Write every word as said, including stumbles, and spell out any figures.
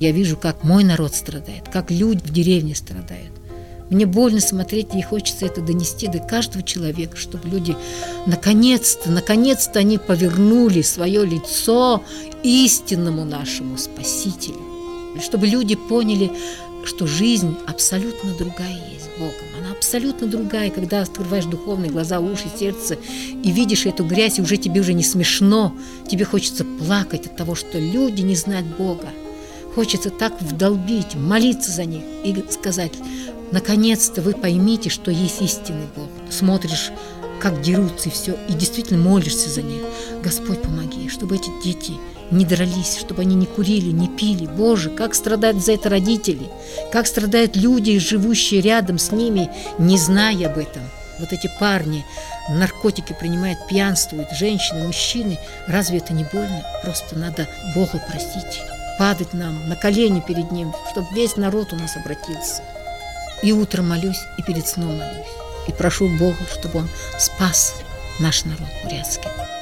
Я вижу, как мой народ страдает, как люди в деревне страдают. Мне больно смотреть, и хочется это донести до каждого человека, чтобы люди наконец-то, наконец-то они повернули свое лицо истинному нашему Спасителю. Чтобы люди поняли, что жизнь абсолютно другая есть с Богом. Она абсолютно другая, когда открываешь духовные глаза, уши, сердце и видишь эту грязь, и уже тебе уже не смешно. Тебе хочется плакать от того, что люди не знают Бога. Хочется так вдолбить, молиться за них и сказать: наконец-то вы поймите, что есть истинный Бог. Смотришь, как дерутся и все, и действительно молишься за них. Господь, помоги, чтобы эти дети не дрались, чтобы они не курили, не пили. Боже, как страдают за это родители, как страдают люди, живущие рядом с ними, не зная об этом. Вот эти парни наркотики принимают, пьянствуют, женщины, мужчины. Разве это не больно? Просто надо Богу просить, падать нам на колени перед Ним, чтобы весь народ у нас обратился. И утром молюсь, и перед сном молюсь. И прошу Бога, чтобы Он спас наш народ бурятский.